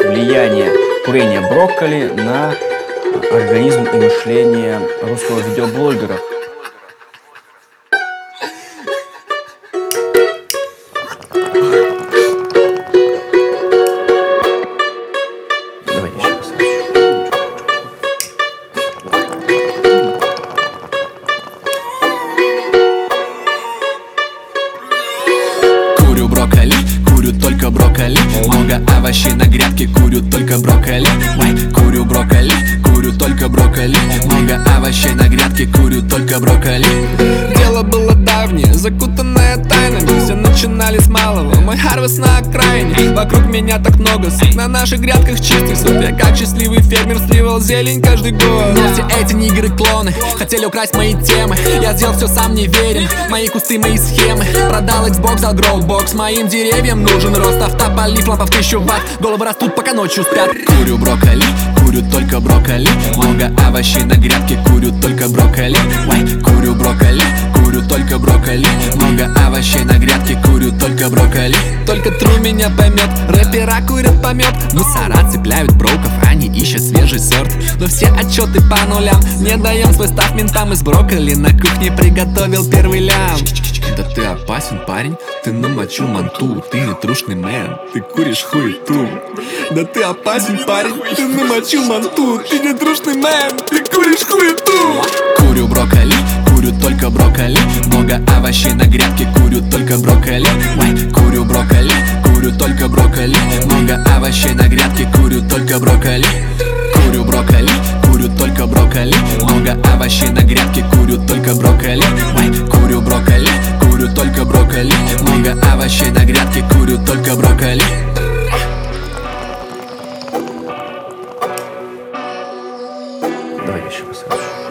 влияние курения брокколи на организм и мышление русского видеоблогера. Давайте еще раз. Курю брокколи, курю только брокколи. Много овощей на грядке, курю только брокколи. Курю брокколи, курю только брокколи. Много овощей на грядке, курю только брокколи. Дело было давнее, закутанное тайнами. Все начинали с малого, мой харвест на окраине. Вокруг меня так много сук, на наших грядках чистый суп. Я как счастливый фермер сливал зелень каждый год. Но все эти нигеры-клоны хотели украсть мои темы. Я сделал все сам, не верен, мои кусты, мои схемы. Продал Xbox, дал гроубокс, моим деревьям нужен рост. Автополив, лампа в 1000 ватт, головы растут, пока ночью спят. Курю брокколи, курю только брокколи. Много овощей на грядке, курю только брокколи. Курю брокколи, курю только брокколи. Много овощей на грядке, курю только брокколи. Только тру меня поймет, рэпера курят помет. Мусора цепляют броков, они ищут свежий сорт. Но все отчеты по нулям, не даем свой став ментам. Из брокколи на кухне приготовил первый лям. Да ты опасен, парень, ты намочил манту. Ты не трушный мэн, ты куришь хуету. Да ты опасен, парень, ты намочил манту. Ты не трушный мэн, ты куришь хуету. Курю брокколи, курю только брокколи. Много овощей на грядке, курю только брокколи. Курю брокколи, курю только брокколи. Много овощей на грядке, курю только брокколи. Курю брокколи, курю только брокколи. Много овощей на грядке, курю только брокколи. Курю брокколи, курю только брокколи. Много овощей на грядке, курю только брокколи. Давайте еще раз.